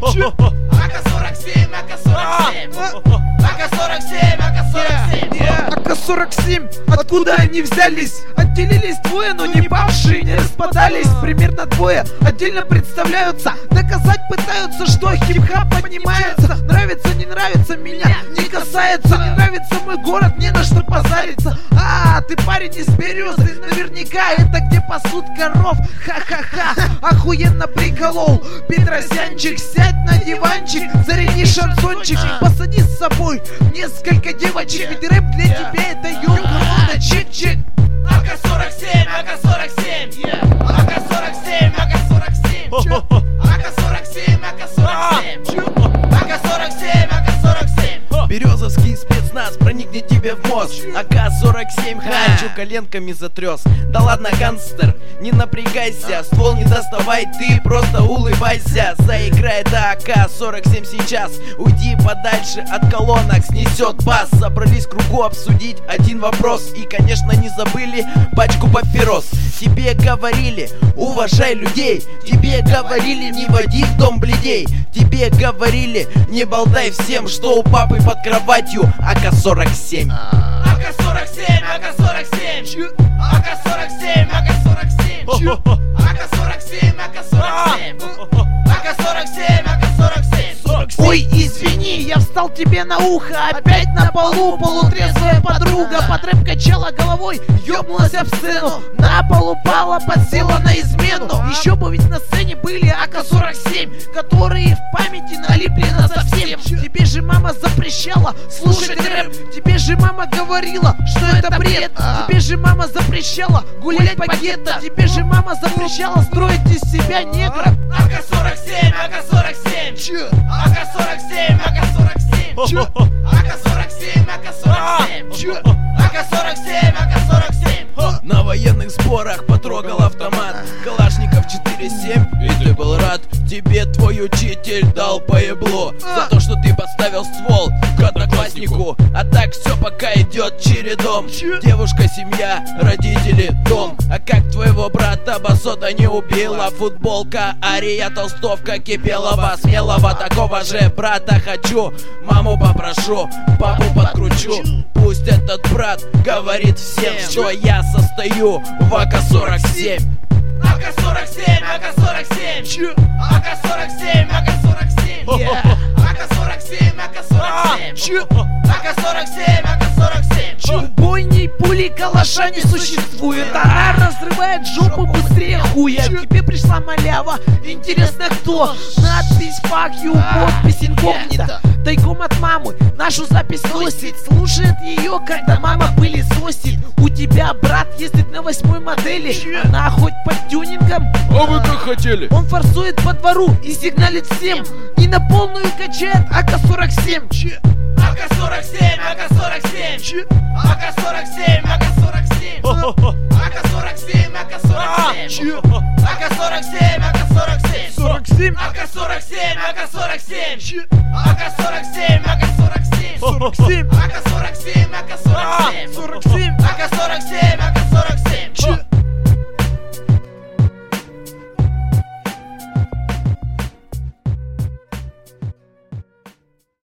АК-47, АК-47, АК-47. АК-47, откуда они взялись? Отделились двое, но не павшие, не распадались. Примерно двое отдельно представляются. Доказать пытаются, что хип-хап поднимается. Нравится, не нравится, меня не касается. Не нравится мой город, не на что позариться. Ты парень из Березы, наверняка это где пасут коров. Ха-ха-ха, охуенно приколол. Петросянчик, сядь на диванчик, заряди шансончик, посади с собой несколько девочек. Ведь рэп для тебя это ёлка, чик-чик. АК-47, АК-47, АК-47, АК-47, АК-47, АК-47, АК-47, АК-47. Березовский спецназ проникнет тебе в мозг. АК-47 ханчу коленками затрёс. Да ладно, гангстер, не напрягайся, ствол не доставай, ты просто улыбайся. Заиграет АК-47 сейчас, уйди подальше от колонок, снесет бас. Собрались в кругу обсудить один вопрос, и конечно не забыли пачку папирос. Тебе говорили, уважай людей, тебе говорили, не води в дом бледей, тебе говорили, не болтай всем, что у папы под кроватью АК-47. АК-47, АК-47, АК-47, АК-47, АК-47, АК-47, АК-47, АК-47. Ой, извини, я встал тебе на ухо. Опять на полу полутрезвая подруга. Под рэп качала головой, ёбнулась об сцену. На пол упала, подсела на измену. Еще бы ведь на сцене были АК-47, которые в памяти налипли насовсем. Тебе же мама запрещала слушать рэп. Тебе же мама говорила, что это бред. Тебе же мама запрещала гулять по гетто. Тебе же мама запрещала строить из себя негра. АК-47, АК-47, АК-47, АК-47, АК-47, АК-47, АК-47, АК-47. На военных сборах потрогал автомат, Калашников 4-7, и ты был рад. Тебе твой учитель дал поебло за то, что ты подставил ствол к однокласснику. А так все пока идет чередом. Девушка, семья, родители, дом. А как твоего брата Басота не убила? Футболка, Ария, толстовка Кипелова, Смелого. Такого же брата хочу, маму попрошу, папу подкручу. Пусть этот брат говорит всем, что я состою в АК-47. АК-47, АК-47, АК-47, АК-47, АК-47, АК-47, АК-47, АК-47. Убойней пули калаша не существует. Она разрывает жопу быстрее хуя. К тебе пришла малява, интересно кто? Надпись fuck you, подпись инкогнито. Тайком от мамы нашу запись носит. Слушает ее, когда мама пылесосит. У тебя брат ездит на 8-й модели. Она хоть под тюнингом. А вы как хотели? Он форсует по двору и сигналит всем. И на полную качает АК-47. АК-47, АК-47, АК-47, АК-47, АК-47, АК-47, АК-47, АК-47, 47, АК-47, АК-47, АК-47, АК-47, 47. АК-47.